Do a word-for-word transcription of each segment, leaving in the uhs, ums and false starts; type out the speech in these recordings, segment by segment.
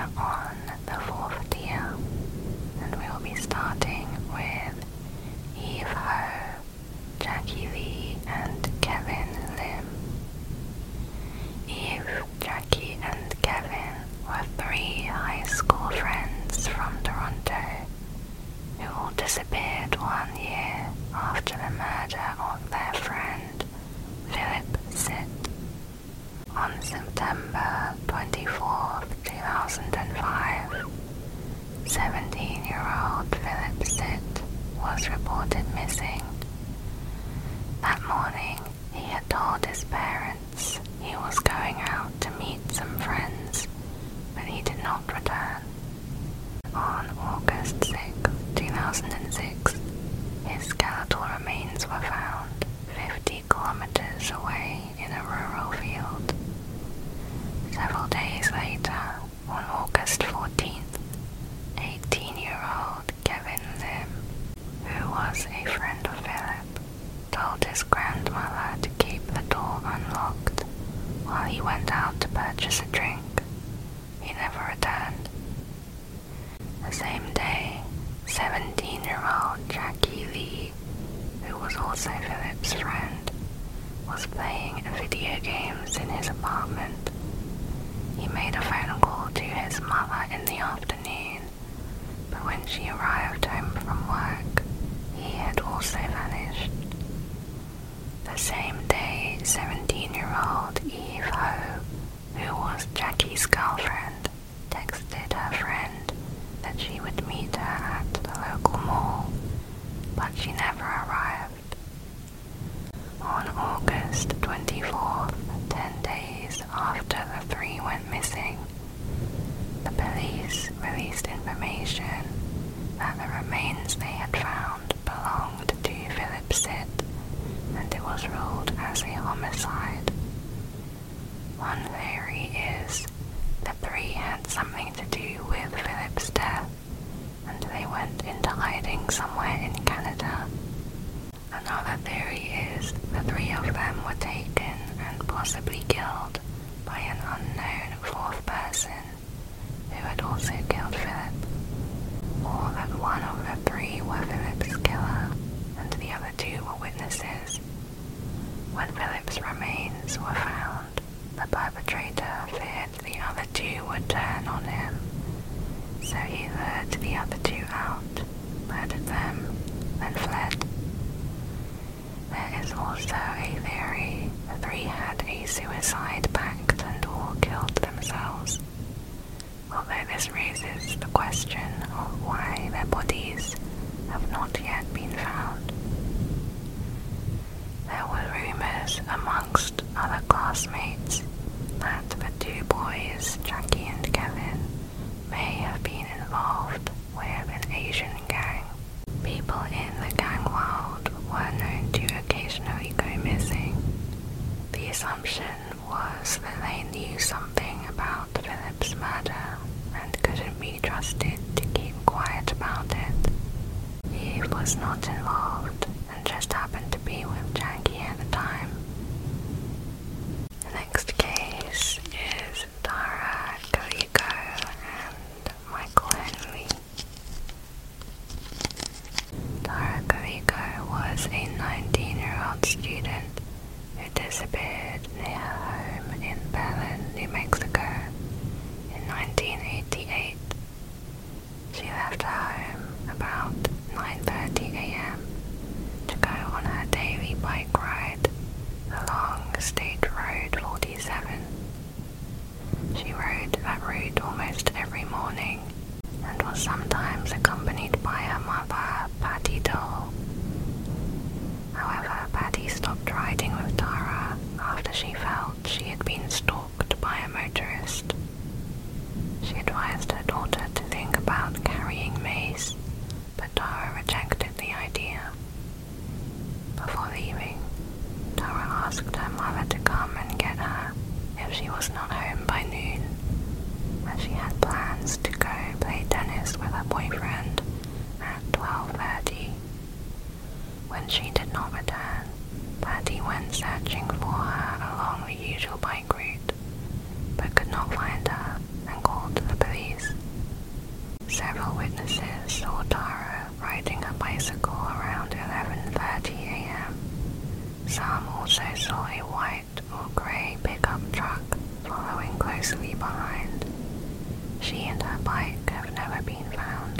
on the fourth tier, and we'll be starting with Eve Ho, Jackie Lee, and Kevin Lim. Eve, Jackie, and Kevin were three high school friends from Toronto who all disappeared one year after the murder of their friend, Philip Sitt. On September twenty-fourth, two thousand five, seventeen-year-old Philip Sitt was reported missing. That morning, he had told his parents he was going out to meet some friends, but he did not return. On August sixth, two thousand six, his skeletal remains were found fifty kilometers away in a rural field. Several days later, on August fourteenth, eighteen-year-old Kevin Lim, who was a friend of Philip, told his grandmother to keep the door unlocked while he went out to purchase a drink. He never returned. The same day, seventeen-year-old Jackie Lee, who was also Philip's friend, was playing video games in his apartment. He made a phone call to his mother in the afternoon, but when she arrived home from work, he had also vanished. The same day, seventeen-year-old Eve Ho, who was Jackie's girlfriend, texted her friend that she would meet her at the local mall, but she never arrived. On August twenty-fourth, ten days after the three went missing, the police released information that the remains they had found belonged to Philip Sitt, and it was ruled as a homicide. One theory is the three had something to do with Philip's death, and they went into hiding somewhere in Canada. Another theory is the three of them were taken and possibly killed by an unknown fourth person who had also killed Philip, or that one of the three were Philip's killer and the other two were witnesses. When Philip's remains were found, the perpetrator feared the other two would turn on him, so he lured the other two out, murdered them, then fled. There is also a theory the three had a suicide pact and all killed themselves, although this raises the question of why their bodies have not yet been found. There were rumours amongst other classmates that the two boys, Jackie and Kevin, may have been involved with an Asian gang. People in the gang world were known to occasionally go missing. The assumption was that they knew something about Philip's murder and couldn't be trusted to keep quiet about it. Eve was not involved and just happened to be with Jackie at the time. The next case is Tara Calico and Michael Henley. Tara Calico was a nineteen-year-old student who disappeared near her home in Belen, New Mexico in nineteen eighty-eight. She left her home about nine thirty a.m. to go on her daily bike ride along State Road forty-seven. She rode that route almost every morning and was sometimes accompanied by her mother, Patty Dole. However, Patty stopped riding with Tara after she felt she had been stalked by a motorist. She advised her daughter to think about carrying mace, but Tara rejected the idea. Before leaving, Tara asked her mother to come and get her if she was not home by noon, as she had plans to go play tennis with her boyfriend at twelve thirty. When she did not return, Patty went searching for her along the usual bike route, but could not find her and called the police. closely behind. She and her bike have never been found.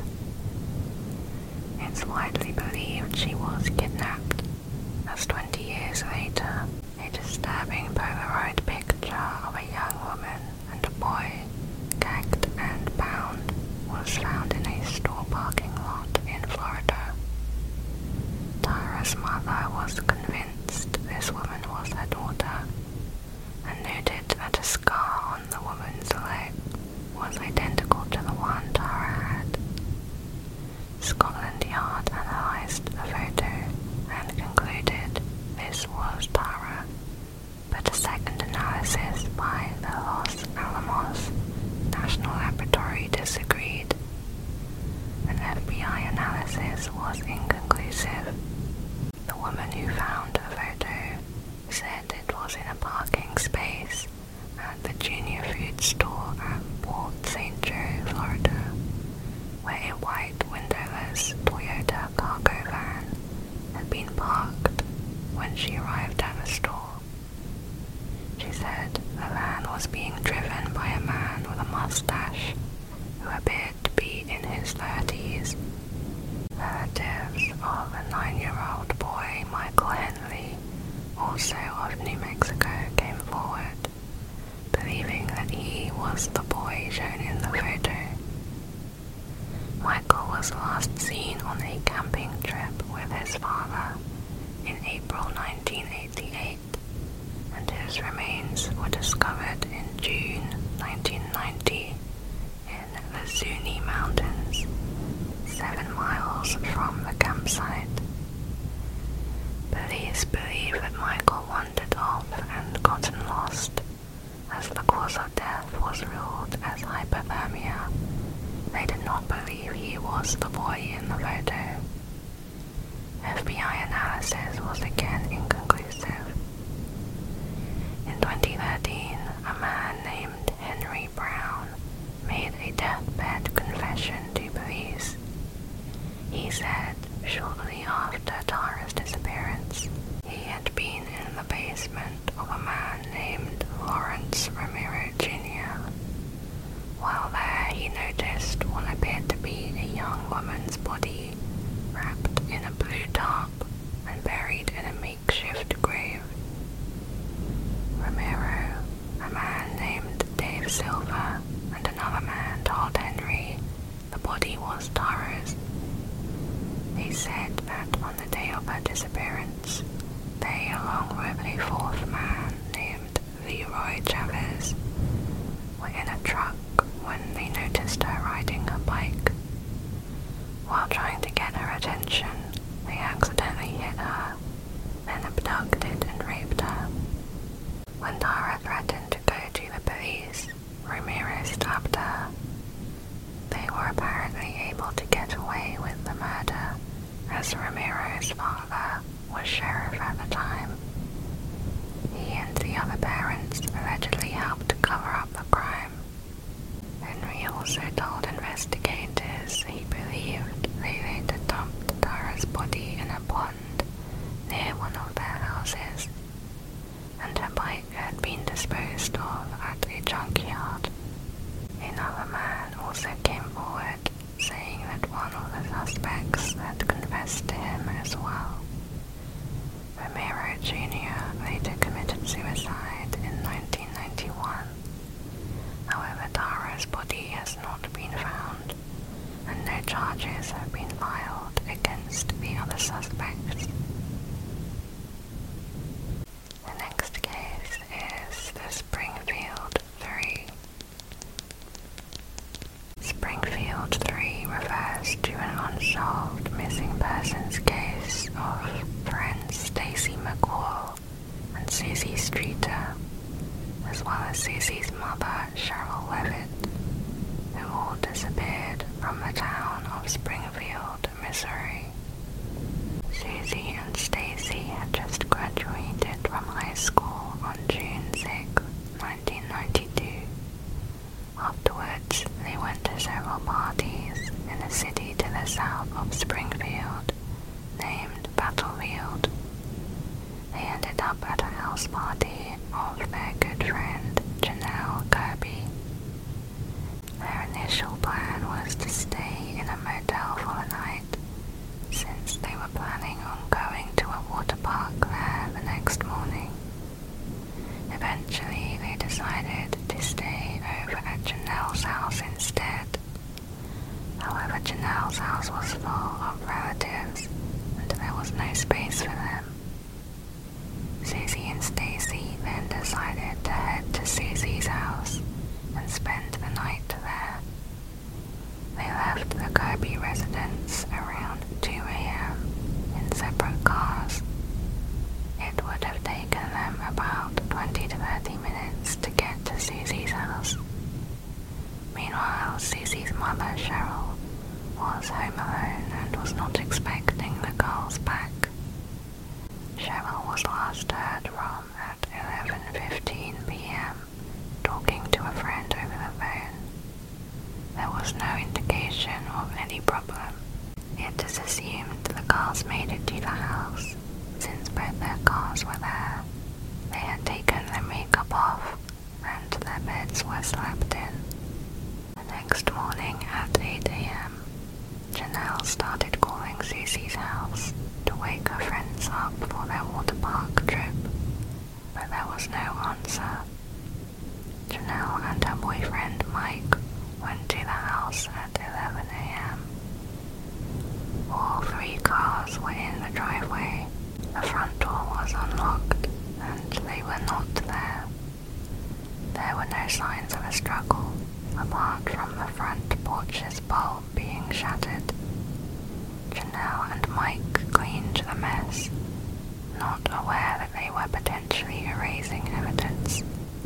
It's widely believed she was kidnapped, as twenty years later, a disturbing Polaroid picture of a young woman and a boy, gagged and bound, was found in a store parking lot in Florida. Tara's mother was convinced this woman was her daughter, and noted that a scar on the woman's leg was identical to the one Tara had. Scotland Yard analysed the photo and concluded this was Tara, but a second analysis by the Los Alamos National Laboratory disagreed. An F B I analysis was inconclusive. The woman who found the photo said it was in a parking space at the Junior Food store at Port Saint Joe, Florida, where a white windowless Toyota cargo van had been parked when she arrived at the store. She said the van was being driven by a man with a mustache who appeared to be in his thirties. Relatives of a nine-year-old boy, Michael Henley, also of New Mexico, came forward, believing that he was the boy shown in the photo. Michael was last seen on a camping trip with his father in April nineteen eighty-eight, and his remains were discovered in June nineteen ninety in the Zuni Mountains, seven miles from the campsite. Police believe that Michael wandered off and gotten lost, as the cause of death was ruled as hypothermia. They did not believe he was the boy in the photo. F B I analysis was again inconclusive. In twenty thirteen, a man named Henry Brown made a deathbed confession to police. He said shortly after Tara's disappearance, he had been in the basement of a man named Lawrence Romero Junior While there, he noticed what appeared to be a young woman's body wrapped in a blue tarp and buried in a makeshift grave. Romero, a man named Dave Silver, and another man told Henry the body was Tara's. They said that on the day of her disappearance, they, along with a fourth man named Leroy Chavez, were in a truck when they noticed her riding a bike. While trying to get her attention, they accidentally hit her, then abducted and raped her. When Tara threatened to go to the police, Ramirez stabbed her. They were apparently able to get away with the murder, as Ramiro's father was sheriff at the time. He and the other parents allegedly helped cover up the crime. Henry also told investigators he believed they later dumped Tara's body in a pond near one of their houses, and her bike had been disposed of at a junkyard. Another man also came forward, saying that one of the suspects had confessed to him as well. Romero Junior later committed suicide in nineteen ninety-one. However, Tara's body has not been found, and no charges have been filed against the other suspects. The next case is the Springfield Three. Springfield Three refers to an unsolved missing persons case of friends Stacy McCall and Susie Streeter, as well as Susie's mother, Cheryl Levitt, who all disappeared from the town of Springfield, Missouri. Susie and Stacy had just graduated from high school on June sixth, nineteen ninety-two. Afterwards, they went to several parties in a city to the south of Springfield, named Battlefield. They ended up at a house party of their good friend Janelle Kirby, no space for them. Susie and Stacy then decided to head to Susie's house and spend the night there. They left the Kirby residence around two a m in separate cars. It would have taken them about twenty to thirty minutes to get to Susie's house. Meanwhile, Susie's mother, Cheryl, was home alone and was not expecting the girls back. Cheryl was last heard from at eleven fifteen p m talking to a friend over the phone. There was no indication of any problem. It is assumed the girls made it to the house, since both their cars were there. They had taken their makeup off, and their beds were slept in. The next morning at eight a m, Janelle started calling Susie's house to wake her friends up for their water park trip, but there was no answer. Janelle and her boyfriend Mike went to the house at eleven a m All three cars were in the driveway. The front door was unlocked, and they were not there. There were no signs of a struggle, apart from the front porch's bulb being shattered. Janelle and Mike cleaned the mess, not aware that they were potentially erasing evidence.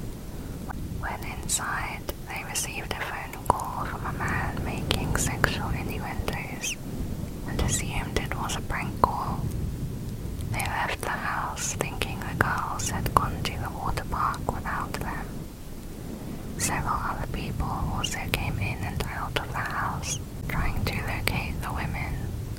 When inside, they received a phone call from a man making sexual innuendos and assumed it was a prank call. They left the house thinking the girls had gone to the water park without them. Several other people also came in and out of the house, trying to locate the women.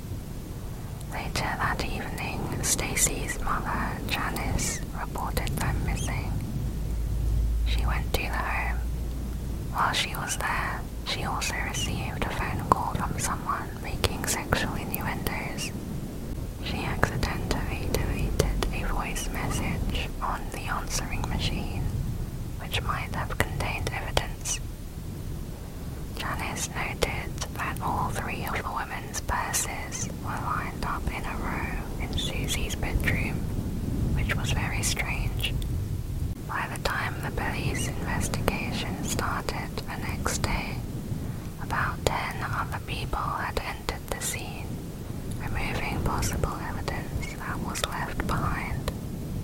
Later that evening, Stacy's mother, Janice, reported them missing. She went to the home. While she was there, she also received a phone call from someone making sexual innuendos. She accidentally deleted a voice message on the answering machine, which might have contained evidence. Janice noted that all three of the women's purses were lined up in a row in Susie's bedroom, which was very strange. By the time the police investigation started the next day, about ten other people had entered the scene, removing possible evidence that was left behind.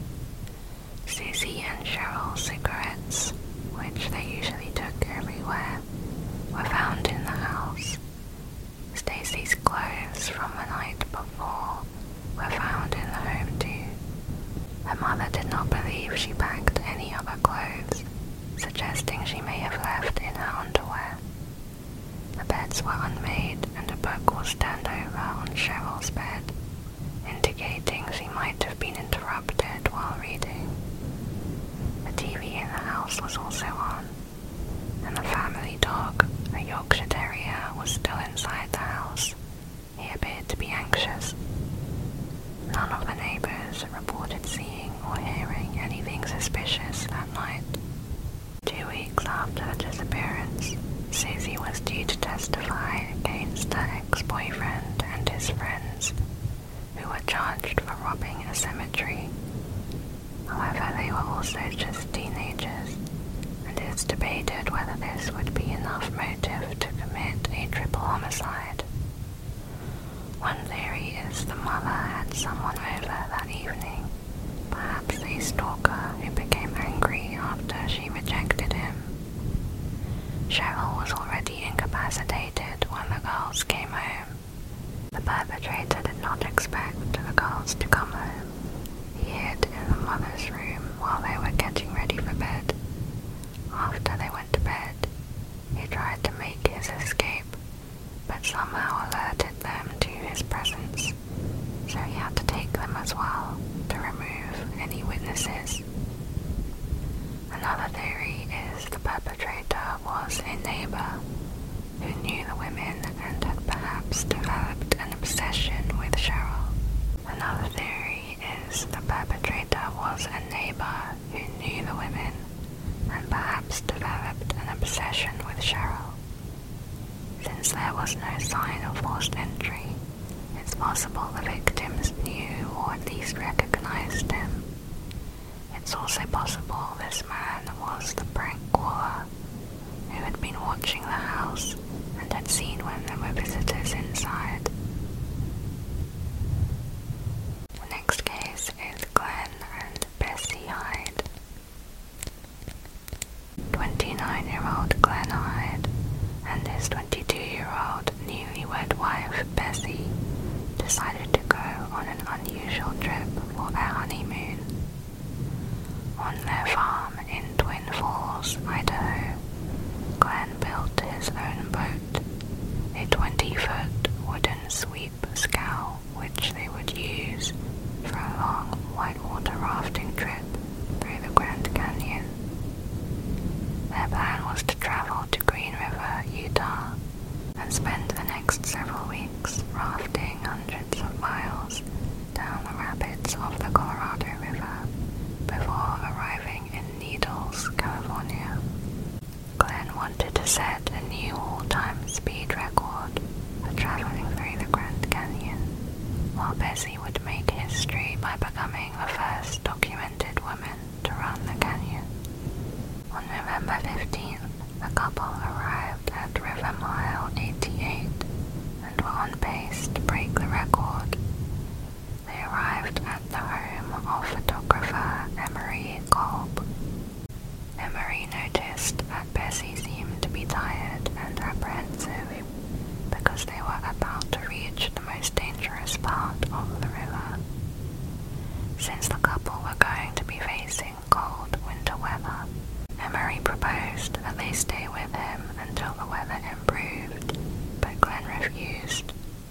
Susie and Cheryl's cigarettes, which they usually took everywhere, were found in the house. Stacy's clothes from the night before were found in the home too. Her mother did not believe she packed any other clothes, suggesting she may have left in her underwear. The beds were unmade and a book was turned over on Cheryl's bed, indicating she might have been interrupted while reading. The T V in the house was also on, and the family dog, a Yorkshire Terrier, was still inside the house. He appeared to be anxious. None of the neighbors reported seeing or hearing anything suspicious that night. Two weeks after the disappearance, Susie was due to testify against her ex-boyfriend and his friends, who were charged for robbing a cemetery. However, they were also just teenagers, and it's debated whether this would be enough motive to commit a triple homicide. One theory is the mother had someone over that evening, perhaps a stalker who became angry after she rejected him. Cheryl was already incapacitated when the girls came home. The perpetrator did not expect the girls to come home. He hid in the mother's room while they were getting ready for bed. After they went to bed, he tried to make his escape, but somehow alerted them to his presence, so he had to take them as well to remove any witnesses. Another theory is the perpetrator was a neighbor who knew the women and had perhaps developed an obsession with Cheryl. Another theory is the perpetrator was a neighbor who knew the women and perhaps developed an obsession with Cheryl. Since there was no sign of forced entry, it's possible the victims knew or at least recognized him. It's also possible this man was the prank caller who had been watching the house and had seen when there were visitors inside. The next case is Glenn and Bessie Hyde. twenty-nine-year-old Glenn Hyde and his twenty-two-year-old newlywed wife Bessie decided to go on an unusual trip for their honeymoon. On their farm in Twin Falls, Idaho, Glenn built his own boat, a twenty-foot wooden sweep scow which they would use for a long whitewater rafting trip through the Grand Canyon. Their plan was to travel to Green River, Utah, and spend the next several weeks rafting hundreds of miles down the rapids of the Colorado River before arriving in Needles, California. Glenn wanted to set a new all-time speed record for traveling through the Grand Canyon, while Bessie would make history by becoming the first documented woman to run the canyon. On November fifteenth, the couple arrived at River Mile eighty-eight and were on pace to break the record. They arrived at the home of photographer Emery Kolb. Emery noticed that Bessie seemed to be tired and apprehensive because they were about to reach the most dangerous part of the river. Since the couple were going to be facing cold winter weather, Emery proposed that they stay with him until the weather improved, but Glenn refused.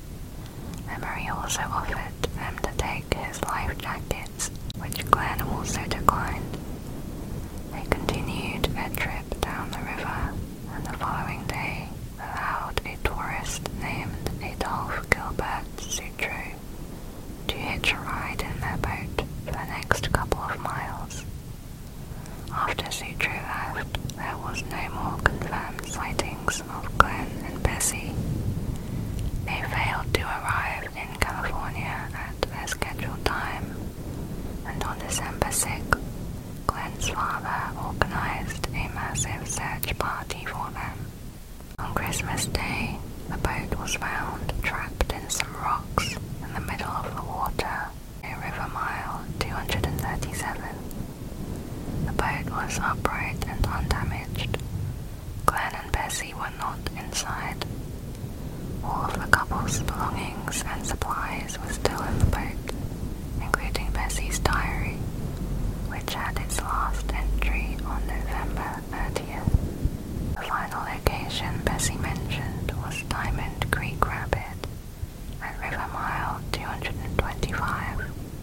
Emery also offered them to take his life jackets, which Glenn also declined. They continued their trip down the river, and the following day allowed a tourist named Adolphe Gilbert Sutro to hitch a ride in their boat for the next couple of miles. After Sutro left, there was no more confirmed sightings of Glenn and Bessie. They failed to arrive in California at their scheduled time, and on December sixth, Glenn's father organized a massive search party for them. On Christmas Day, the boat was found trapped in some rocks in the middle of the water near River Mile two hundred thirty-seven. The boat was upright and undamaged. Glenn and Bessie were not inside. All of the couple's belongings and supplies were still in the boat, including Bessie's diary, which had its last entry on November thirtieth. The final location Bessie mentioned was Diamond Creek Rapid at River Mile two hundred twenty-five.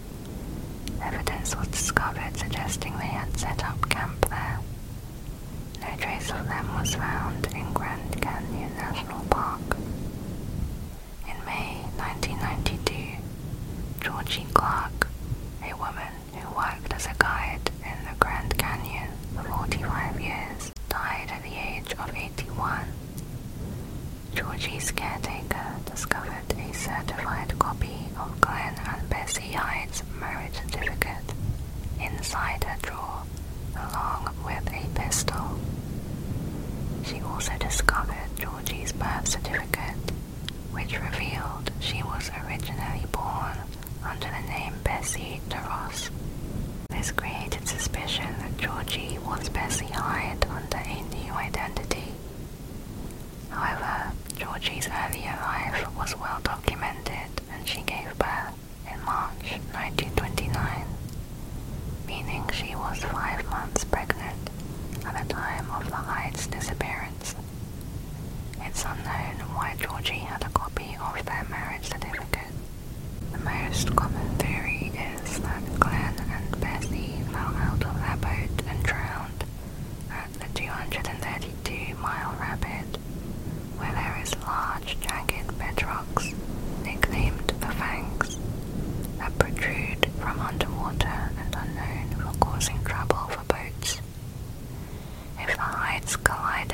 Evidence was discovered suggesting they had set up camp there. No trace of them was found in Grand Canyon National Park. In May nineteen ninety-two, Georgie Clark, a woman who worked as a guide in the Grand Canyon for forty-five years, died at the age of eighty-one. Georgie's caretaker discovered a certified copy of Glenn and Bessie Hyde's marriage certificate inside her drawer, along with a pistol. She also discovered Georgie's birth certificate, which revealed she was originally born under the name Bessie DeRoss. This created suspicion that Georgie was Bessie Hyde under a new identity. However, Georgie's earlier life was well documented, and she gave birth in March nineteen twenty-nine, meaning she was five months pregnant at the time of the Hyde's disappearance. It's unknown why Georgie had a copy of their marriage certificate. The most common theory is that Glenn and Bessie fell out of their boat and drowned at the two hundred thirty-two mile rapid, where there is large jagged bedrocks, nicknamed the Fangs, that protrude from underwater and are known for causing trouble for boats. If the Hydes collided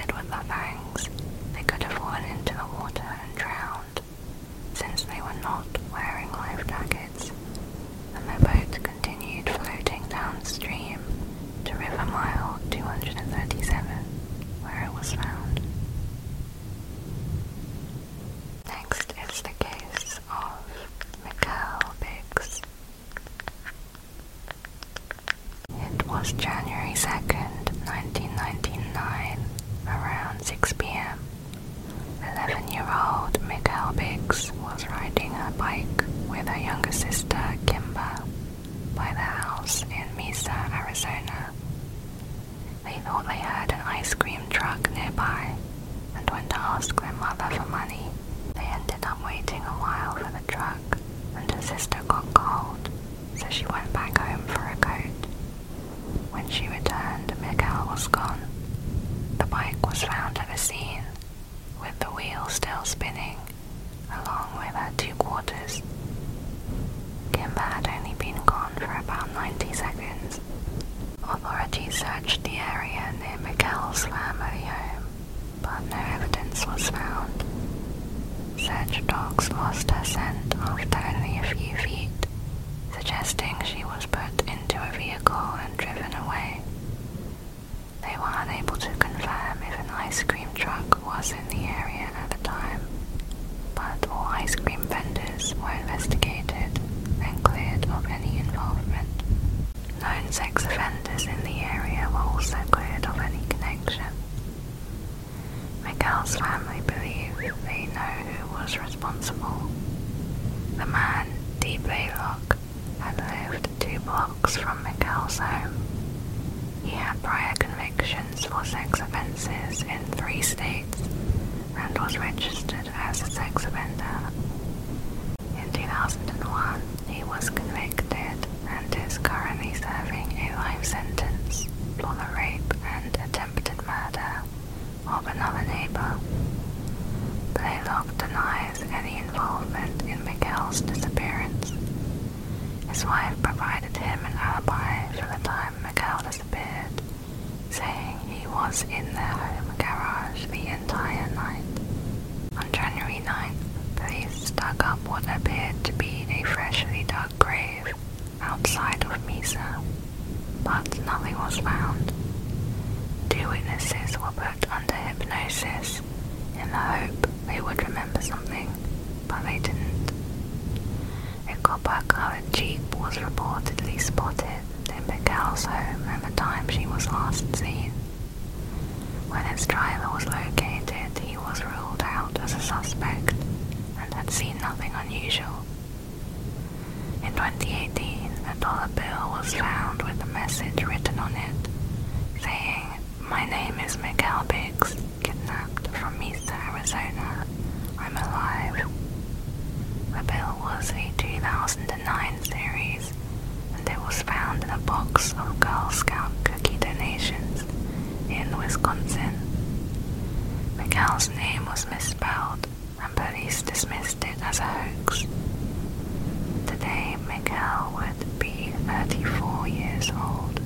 ask their mother for money. They ended up waiting a while for the truck, and her sister got cold, so she went back home for a coat. When she returned, Miguel was gone. The bike was found at the scene, with the wheel still spinning, along with her two quarters. Kimber had only been gone for about ninety seconds. Authorities searched the area near Miguel's family home, but no evidence was found. Search dogs lost her scent after only a few feet, suggesting she was put into a vehicle and driven away. They were unable to confirm if an ice cream truck was in the area at the time, but all ice cream vendors were investigated and cleared of any involvement. Known sex offenders in the area were also cleared of any connection. Miguel's family believe they know who was responsible. The man, Dee Blaylock, had lived two blocks from Miguel's home. He had prior convictions for sex offences in three states and was registered as a sex offender. In two thousand one, he was convicted and is currently serving a life sentence for the rape and attempted murder of another neighbour. Blaylock denies any involvement in Miguel's disappearance. His wife provided him an alibi for the time Miguel disappeared, saying he was in their home garage the entire night. On January ninth, police dug up what appeared to be a freshly dug grave outside of Mesa, but nothing was found. Two witnesses were put under hypnosis in the hope they would remember something, but they didn't. A copper-colored Jeep was reportedly spotted in Miguel's home at the time she was last seen. When its driver was located, he was ruled out as a suspect and had seen nothing unusual. In twenty eighteen, a dollar bill was found with a message written on it, saying, "My name is Miguel Biggs, kidnapped from Mesa, Arizona. I'm alive." The bill was a two thousand nine series, and it was found in a box of Girl Scout cookie donations in Wisconsin. Miguel's name was misspelled, and police dismissed it as a hoax. Today, Miguel would be thirty-four years old.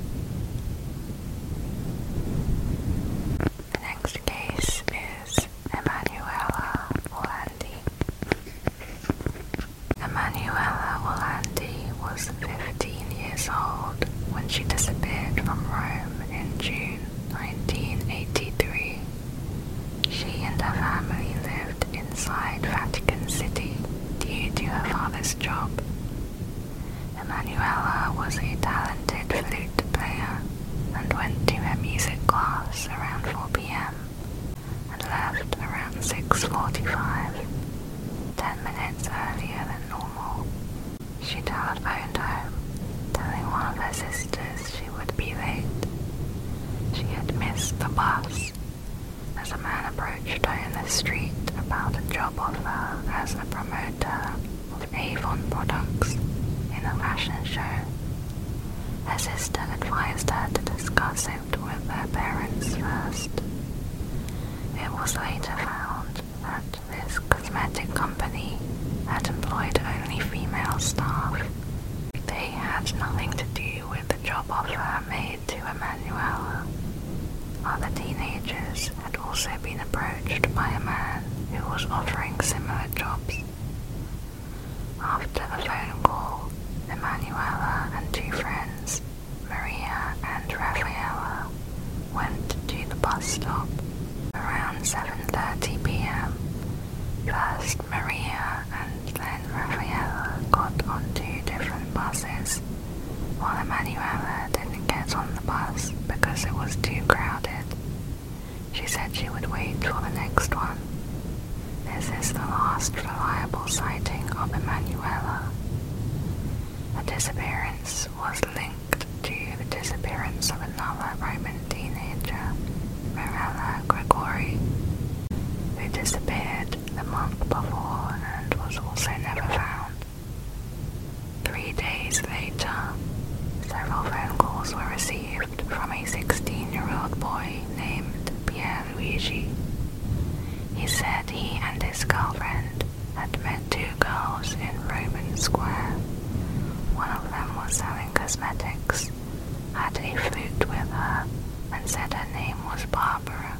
The next case is Emanuela Orlandi. Emanuela Orlandi was fifteen years old when she disappeared from Rome in June nineteen eighty-three. She and her family lived inside Vatican City due to her father's job. Emanuela was a talented flute player and went to her music class around four p m and left around six forty-five, ten minutes earlier than normal. She telephoned home, telling one of her sisters she would be late. She had missed the bus as a man approached her in the street about a job offer as a promoter of Avon products in a fashion show. Her sister advised her to discuss it with her parents first. It was later found that this cosmetic company had employed only female staff. They had nothing to do with the job offer made to Emanuela. Other teenagers had also been approached by a man who was offering similar jobs. After the phone call, Emanuela and two friends, Maria and Rafaela, went to the bus stop around seven thirty p m First Maria and then Rafaela got on two different buses, while Emanuela didn't get on the bus because it was too crowded. She said she would wait for the next one. This is the last reliable sighting of Emanuela. Her disappearance was linked to the disappearance of another Roman teenager, Mirella Gregori, who disappeared said he and his girlfriend had met two girls in Roman Square. One of them was selling cosmetics, had a flute with her, and said her name was Barbara.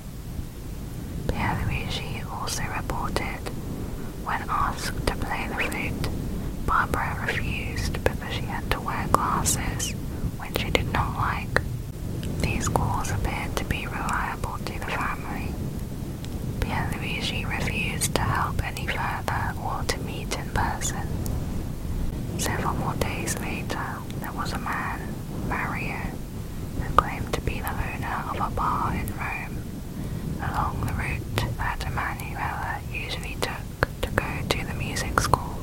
Pierluigi also reported, when asked to play the flute, Barbara refused because she had to wear glasses, which she did not like. These calls appeared to be reliable to the family. Pierluigi refused to help any further or to meet in person. Several more days later, there was a man, Mario, who claimed to be the owner of a bar in Rome, along the route that Emanuela usually took to go to the music school.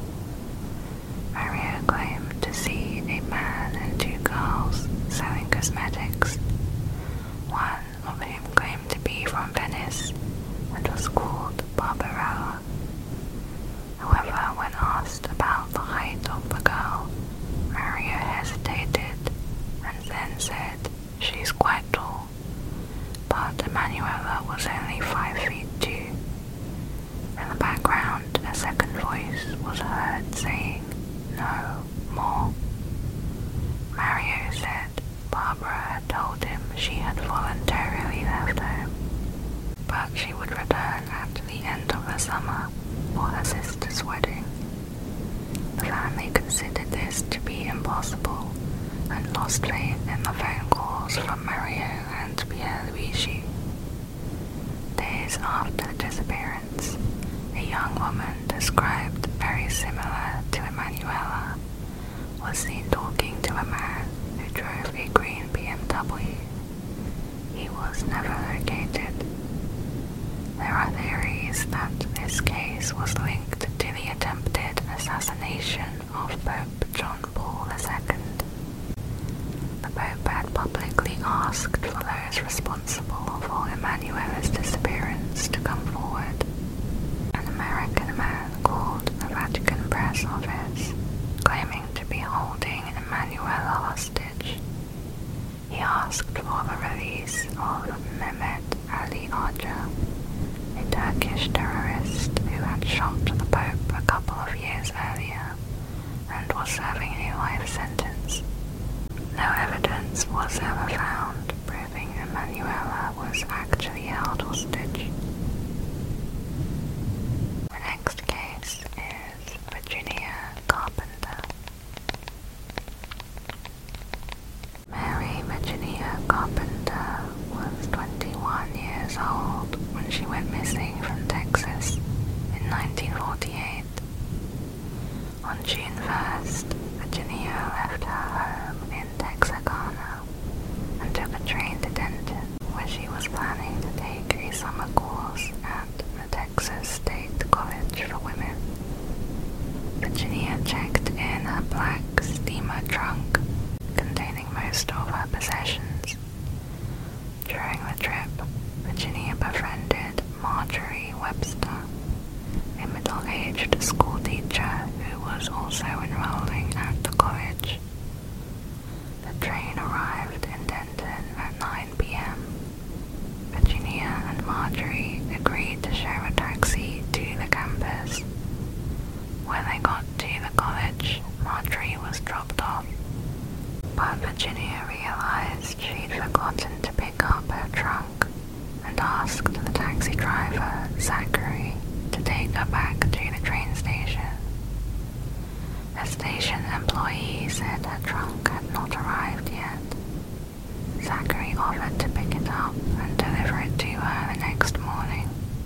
Mario claimed to see a man and two girls selling cosmetics, one of whom claimed to be from Venice and was called Barbarella. However, when asked about the height of the girl, Mario hesitated and then said, "She's quite tall," but Emanuela was only five feet two. In the background, a second voice was heard saying, "No, more." Mario said Barbara had told him she had voluntarily left home, but she would return at the end of the summer for her sister's wedding. The family considered this to be impossible and lost faith in the phone calls from Mario and Pierluigi. Days after the disappearance, a young woman described very similar to Emanuela was seen talking to a man who drove a green B M W. He was never located. There are theories that this case was linked to the attempted assassination of Pope John Paul the Second. The Pope had publicly asked for those responsible for Emanuela's disappearance to come forward. An American man called the Vatican Press Office, claiming to be holding Emanuela hostage. He asked for the release of Mehmet Ali Hoxha, a Turkish terrorist who had shot the Pope a couple of years earlier and was serving a life sentence. No evidence was ever found proving Emanuela was actually held hostage. The next case is Virginia Carpenter. Mary Virginia Carpenter was twenty-one years old when she went missing from Texas in nineteen forty-eight. On June first, Virginia left her home in Texarkana and took a train to Denton, where she was planning to take a summer course at the Texas State College for Women. Virginia checked in her black steamer trunk, containing most of her possessions. During the trip, Virginia befriended Marjorie Webster, a middle-aged school teacher who was also enrolling at the college. The train arrived in Denton at nine p m Virginia and Marjorie agreed to share a taxi to the campus. When they got to the college, Marjorie was dropped off, but Virginia realized she'd forgotten to pick up her trunk and asked the taxi driver, Zachary, to take her back to the train station. The station employee said her trunk had not arrived yet. Zachary offered to pick it up and deliver it to her the next morning.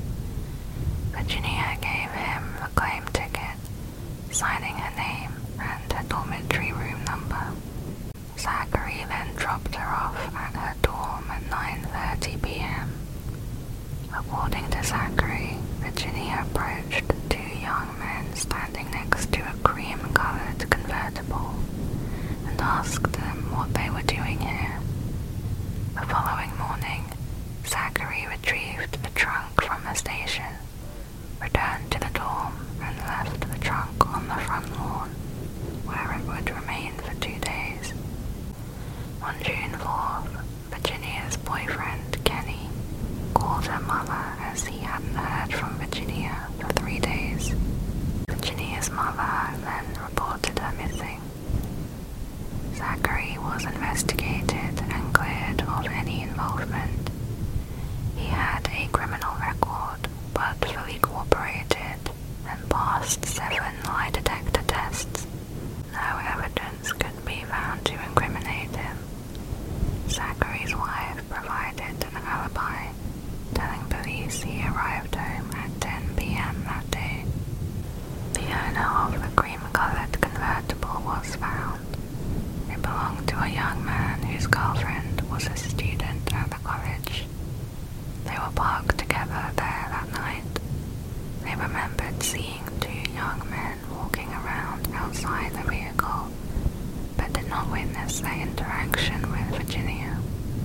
Virginia gave him the claim ticket, signing her name and her dormitory room number. Zachary then dropped her off at her dorm at nine thirty p m According to Zachary, Virginia approached two young men standing next to a cream-colored convertible and asked them what they were doing here. The following morning, Zachary retrieved the trunk from the station, returned to the dorm, and left the trunk on the front lawn, where it would remain for two days. On June fourth, Virginia's boyfriend, Kenny, called her mother as he hadn't heard from Virginia discuss their interaction with Virginia.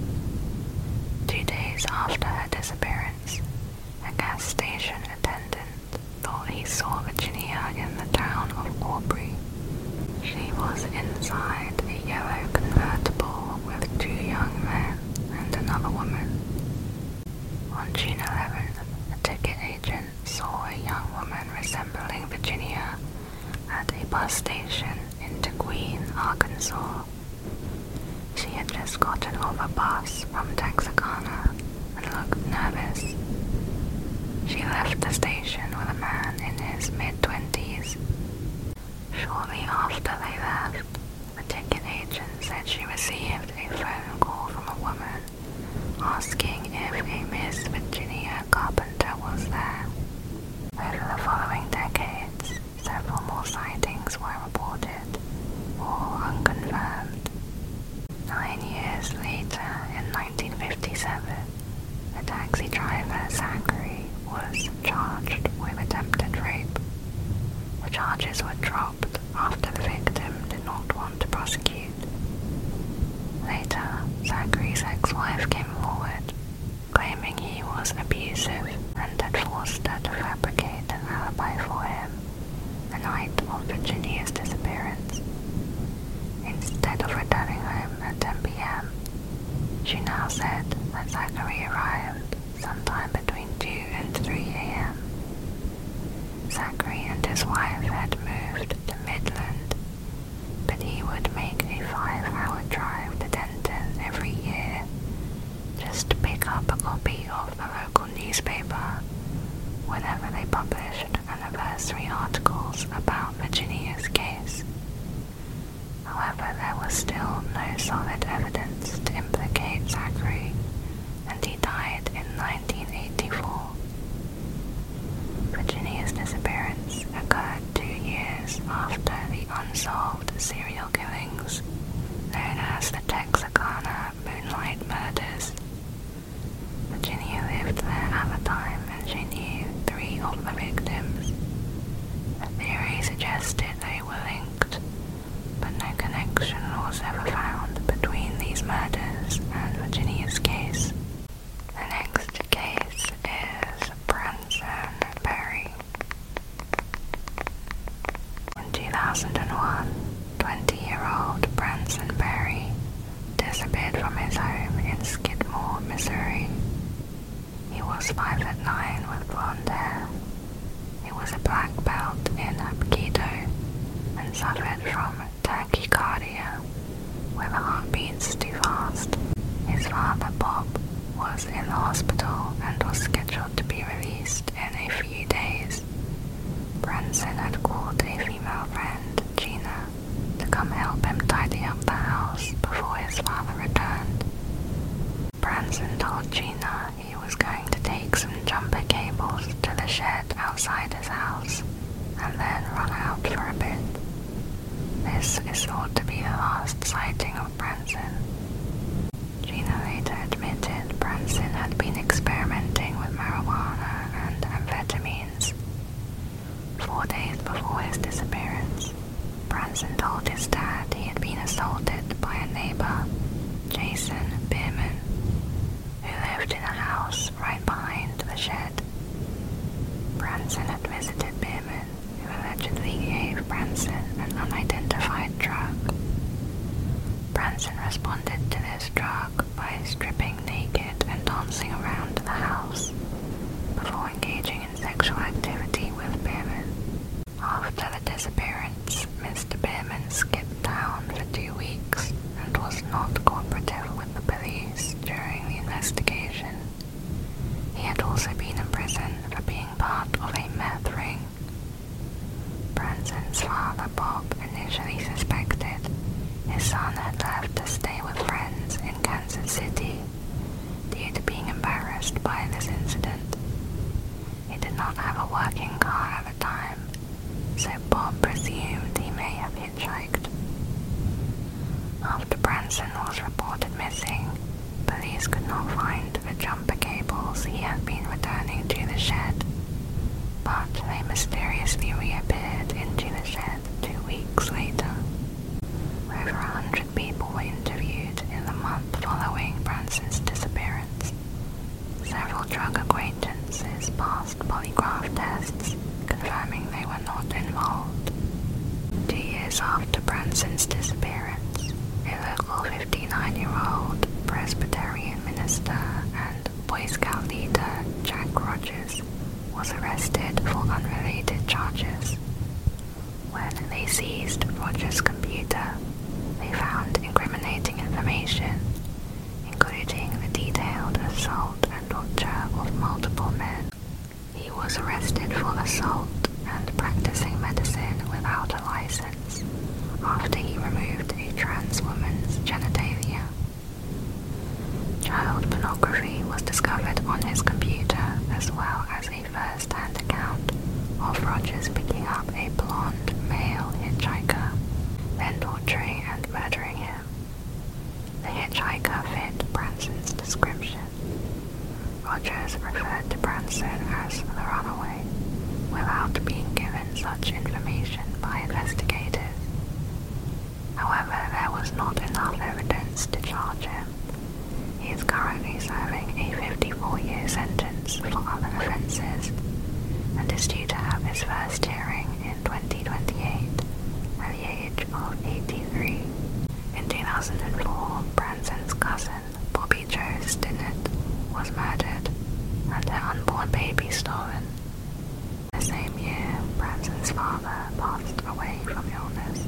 Two days after her disappearance, a gas station attendant thought he saw Virginia in the town of Aubrey. She was inside a yellow convertible with two young men and another woman. On June eleventh, a ticket agent saw a young woman resembling Virginia at a bus station in Tequeen, Arkansas. She had just gotten off a bus from Texarkana and looked nervous. She left the station with a man in his mid-twenties. Shortly after they left, the ticket agent said she received a phone call from a woman asking if a Miss Virginia Carpenter was there. Over the following decades, several more sightings were reported, all unconfirmed. Nine years later, in nineteen fifty-seven, the taxi driver Zachary was charged with attempted rape. The charges were dropped after the victim did not want to prosecute. Later, Zachary's ex-wife came forward, claiming he was abusive and had forced her to fabricate an alibi for him the night of Virginia's disappearance. Instead of returning home at ten p m, she now said that Zachary arrived sometime between two and three a m Zachary and his wife had moved to Midland, but he would make a five-hour drive to Denton every year just to pick up a copy of the local newspaper whenever they published anniversary articles about Virginia's case. However, there was still no solid evidence to implicate Zachary, and he died in nineteen eighty-four. Virginia's disappearance occurred two years after the unsolved serial killings known as the Texarkana Moonlight Murders. Virginia lived there at the time and she knew three of the victims. The theory suggested they were linked, but no connection was ever found between these murders and Virginia's case. The next case is Branson Berry. In two thousand one, twenty-year-old Branson Berry disappeared from his home in Skidmore, Missouri. He was five foot nine with blonde hair. He was a black belt in Aikido and suffered from tachycardia, where the heart beats too fast. His father, Bob, was in the hospital and was scheduled to be released in a few days. Branson had called a female friend, Gina, to come help him tidy up the house before his father returned. Branson told Gina he was going to take some jumper cables to the shed outside his house and then run out for a bit. This is thought to be the last sighting of Branson. Gina later admitted Branson had been experimenting with marijuana and amphetamines. Four days before his disappearance, Branson told his dad he had been assaulted by a neighbor, Jason Bierman, who lived in a house right behind the shed. Branson had visited Bierman, who allegedly gave Branson an unidentified drug. Branson responded to this drug by stripping naked and dancing around the house before engaging in sexual activity with Bierman. After the disappearance, Mister Bierman skipped town for two weeks and was not cooperative with the police during the investigation. He had also been in prison for being part of a meth ring. Branson's father, Bob, initially suspected his son had left to stay with friends in Kansas City due to being embarrassed by this incident. He did not have a working car at the time, so Bob presumed he may have hitchhiked. After Branson was reported missing, police could not find the jumper cables he had been returning to the shed, but they mysteriously reappeared into the shed two weeks later. Over a hundred people were passed polygraph tests, confirming they were not involved. Two years after Branson's disappearance, a local fifty-nine-year-old Presbyterian minister and Boy Scout leader Jack Rogers was arrested for unrelated charges. When they seized Rogers' computer, they found incriminating information, including the detailed assault and torture of multiple men. He was arrested for assault and practicing medicine without a license after he removed a trans woman's genitalia. Child pornography was discovered on his computer, as well as a first-hand account of Rogers picking up a blonde male hitchhiker, then torturing and murdering him. The hitchhiker fit Branson's description. Rogers referred to Branson as the runaway, without being given such information by investigators. However, there was not enough evidence to charge him. He is currently serving a fifty-four-year sentence for other offences and is due to have his first hearing in twenty twenty-eight at the age of eighty-three. In two thousand four, Branson's cousin, Bobby Jo Stinnett, was murdered and her unborn baby stolen. The same year, Branson's father passed away from illness.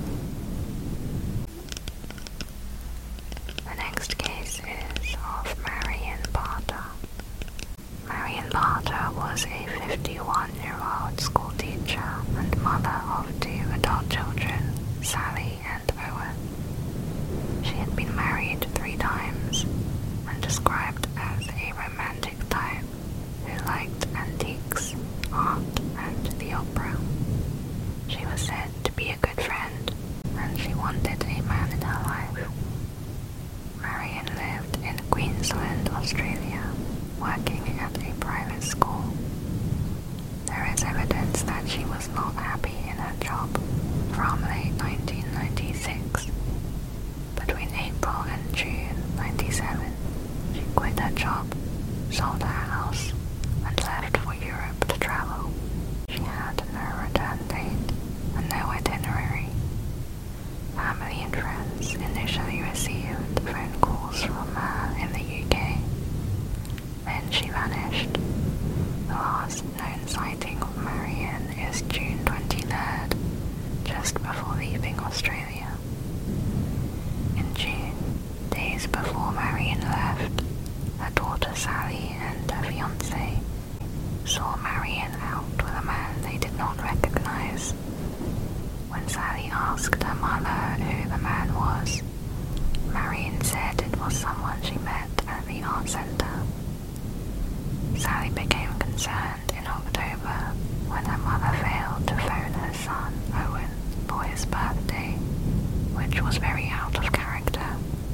The next case is of Marion Barter. Marion Barter was a fifty-one-year-old school teacher and mother of two adult children, Sally and Owen. She had been married three times and described as a romantic type who liked antiques, art, and the opera. She was said to be a good friend, and she wanted a man in her life. Marion lived in Queensland, Australia, working at a private school. There is evidence that she was not happy in her job from late nineteen ninety-six. Between April and June ninety-seven, she quit her job, sold her house, and left for Europe to travel. She had no return date and no itinerary. Family and friends initially received phone calls from her in the U K. Then she vanished. The last known sighting of Marion is June twenty-third, just before leaving Australia. In June, days before Marion left, her daughter Sally and her fiancé saw Marion out with a man they did not recognize. When Sally asked her mother who the man was, Marion said it was someone she met at the art centre. Sally became concerned in October when her mother failed to phone her son, Owen, for his birthday, which was very out of character.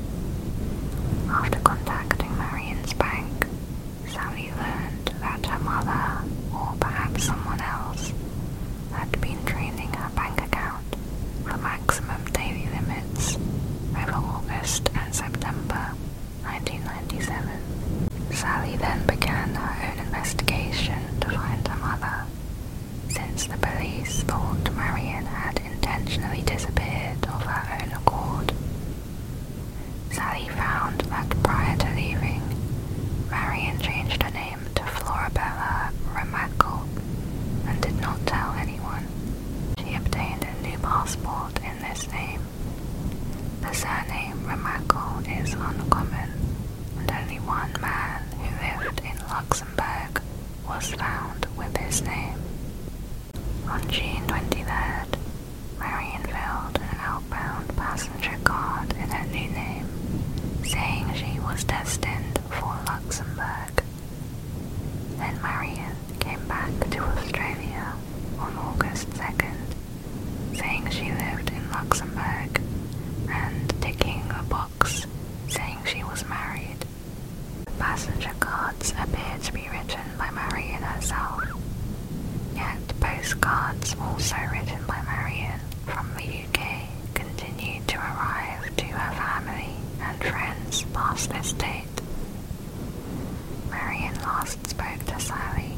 After contacting Marion's bank, Sally learned that her mother, or perhaps someone else, had been draining her bank account for maximum daily limits over August and September nineteen ninety-seven. Sally then began her own investigation to find her mother, since the police thought Marion had intentionally disappeared of her own accord. Sally found that prior to leaving, Marion changed her name to Florabella Remacle and did not tell anyone. She obtained a new passport in this name. The surname Remacle is uncommon, and only one man who lived in Luxembourg was found with his name. On June twenty-third, Marion filled an outbound passenger card in her new name, saying she was destined for Luxembourg. Then Marion came back to Australia on August second, saying she lived in Luxembourg and ticking a box saying she was married. The passenger cards appear to be written by Marion herself, yet postcards also written by Marion from the U K continued to arrive to her family and friends past this date. Marion last spoke to Sally on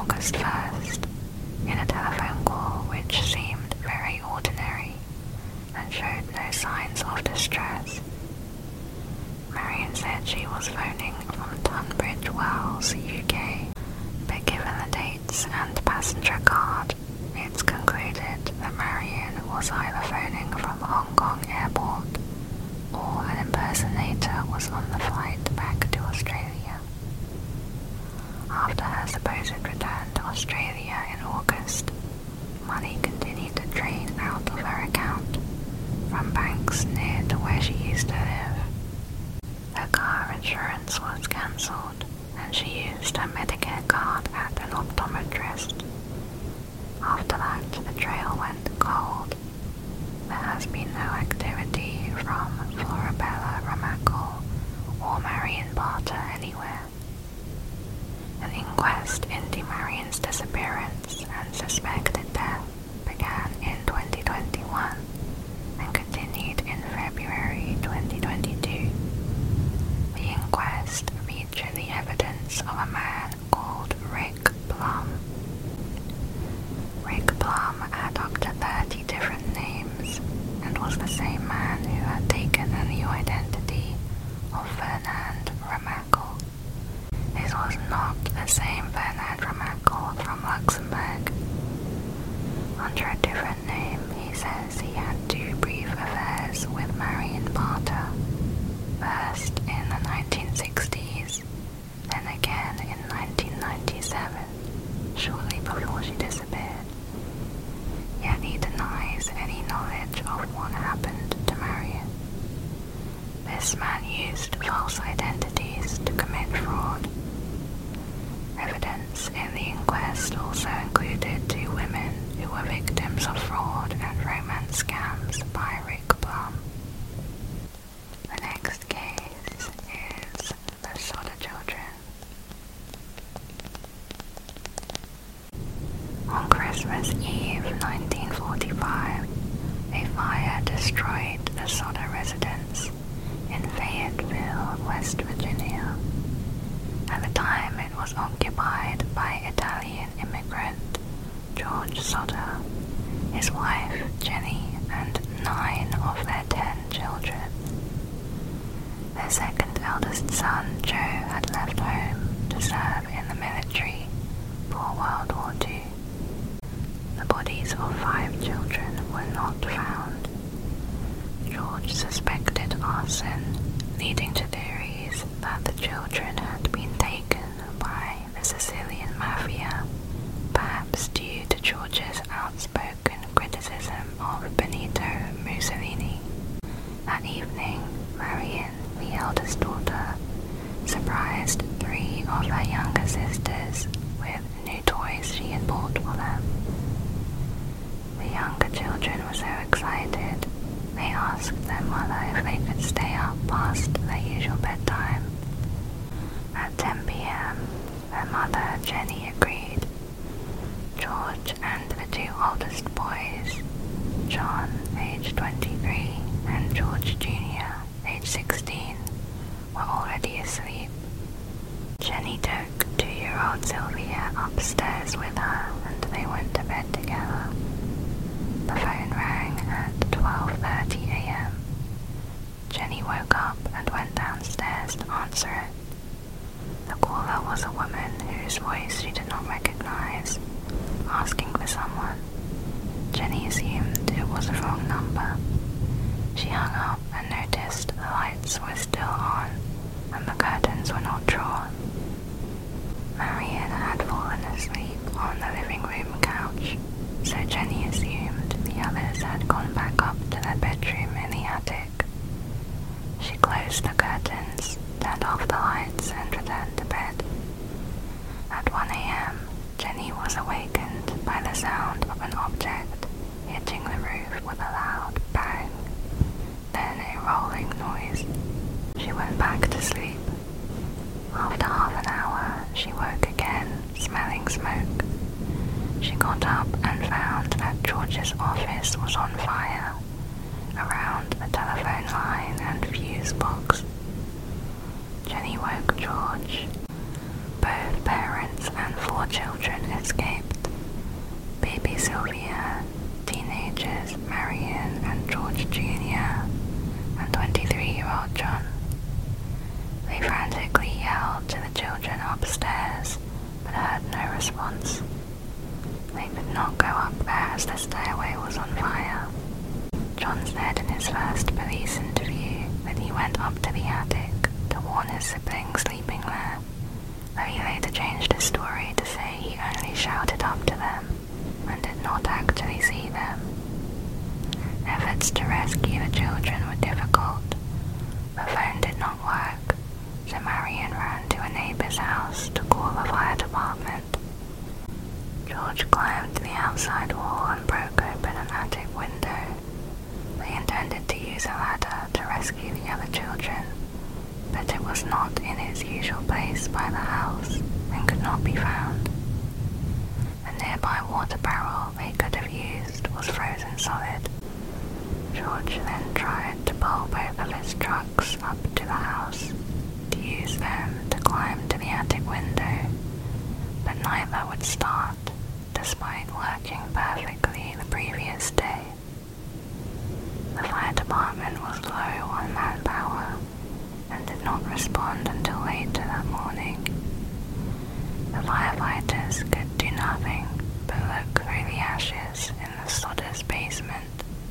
August first in a telephone call which seemed very ordinary and showed no signs of distress. Marion said she was phoning from Tunbridge Wells, U K, but given the dates and passenger card, it's concluded that Marion was either phoning from Hong Kong Airport or an impersonator was on the flight back to Australia. After her supposed return to Australia in August, money continued to drain out of her account from banks near to where she used to live. Her car insurance was cancelled and she used her Medicare card at an optometrist. After that, the trail went cold. There has been no activity from Florabella Ramacle or Marion Barter anywhere. An inquest into Marion's disappearance and suspected death began in twenty twenty-one and continued in February twenty twenty-two. The inquest featured the evidence of a man called Rick Plum. Rick Plum had up to thirty different names and was the same man who had taken the new identity of Fernand Ramacle. This was not the same Fernand Ramacle from Luxembourg. Under a different name, he says he had two brief affairs with Marion Barter, first in the nineteen sixties, then again in nineteen ninety-seven, shortly before she disappeared. Yet he denies any knowledge of what happened to Marion. This man used false identities to commit fraud. Evidence in the inquest also included two women who were victims of fraud and romance scams by Rick Plum. The next case is the Sodder children. On Christmas Eve nineteen forty-five, a fire destroyed the Sodder residence in Fayetteville, West Virginia. At the time, it was occupied by Italian immigrant George Sodder, his wife Jenny, and nine of their ten children. Their second eldest son, Joe, had left home to serve in the military for World War Two. The bodies of five children were not found. George suspected arson, leading to theories that the children had been taken by the Sicilian Mafia, perhaps due to George's outspoken criticism of Benito Mussolini. That evening, Marion, the eldest daughter, surprised three of her younger sisters with new toys she had bought for them. The younger children were so excited, they asked their mother if they could stay up past their usual bedtime. At ten p m, their mother, Jenny, agreed. George and the two oldest boys, John, age twenty-three, and George Junior, age sixteen, were already asleep. Jenny took two-year-old Sylvia upstairs with her and they went to bed together. The phone rang at twelve thirty a m Jenny woke up and went downstairs to answer it. The caller was a woman whose voice she did not recognize, asking for someone. Jenny assumed it was a wrong number. She hung up and noticed the lights were still on and the curtains were not drawn. Marion had fallen asleep on the living room couch, so Jenny assumed the others had gone back up to their bedroom in the attic. She closed the curtains, turned off the lights and returned to bed. At one a m, Jenny was awakened by the sound of an object hitting the roof with a loud bang, then a rolling noise. She went back to sleep. After half an hour, she woke again, smelling smoke. She got up and found that George's office was on fire, around the telephone line and fuse box. Jenny woke George. Both parents parents and four children escaped. Baby Sylvia, teenagers Marion and George Junior, and twenty-three-year-old John. They frantically yelled to the children upstairs, but heard no response. They could not go up there as the stairway was on fire. John said in his first police interview that he went up to the attic to warn his siblings sleeping there, though he later changed his story to say he only shouted up to them and did not actually see them. Efforts to rescue the children were difficult. The phone did not work, so Marion ran to a neighbor's house to call the fire department. George climbed the outside wall and broke open an attic window. They intended to use a ladder to rescue the other children, but it was not in its usual place by the house and could not be found. A nearby water barrel they could have used was frozen solid. George then tried to pull both of his trucks up to the house to use them to climb to the attic window, but neither would start, despite working perfectly the previous day. The fire department was low on manpower and did not respond until later that morning. The firefighters could do nothing but look through the ashes in the Sodders' basement.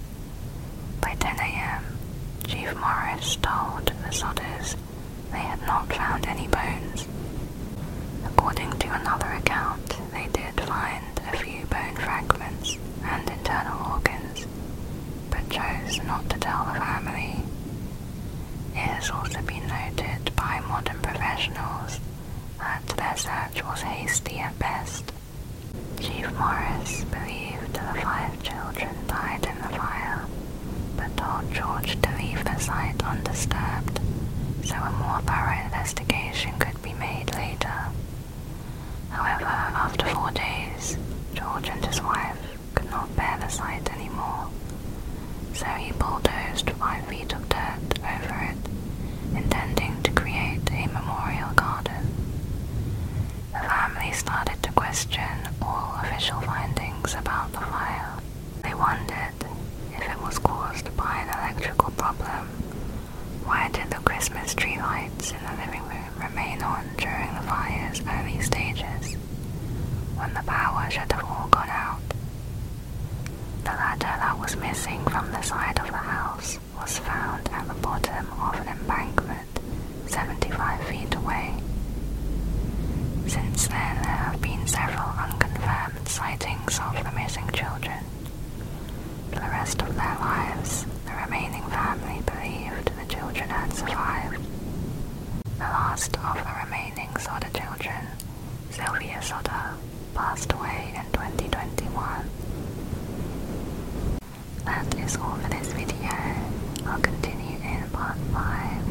By ten a m, Chief Morris told the Sodders they had not found any bones. According to another account, they did find a few bone fragments and internal organs, but chose not to tell the family. It has also been noted by modern professionals that their search was hasty at best. Chief Morris believed the five children died in the fire, but told George to leave the site undisturbed so a more thorough investigation could be made later. However, after four days, George and his wife could not bear the sight anymore, so he bulldozed five feet of dirt over it, intending to create a memorial garden. The family started to question all official findings about the fire. They wondered if it was caused by an electrical problem. Why did the Christmas tree lights in the living room remain on during the fire's early stages, when the power should have all gone out? The ladder that was missing from the side of the house was found at the bottom of an embankment seventy-five feet away. Since then, there have been several unconfirmed sightings of the missing children. For the rest of their lives, the remaining family believed the children had survived. The last of the remaining Sodder children, Sylvia Sodder, passed away in twenty twenty-one. That is all for this video. I'll continue in part five.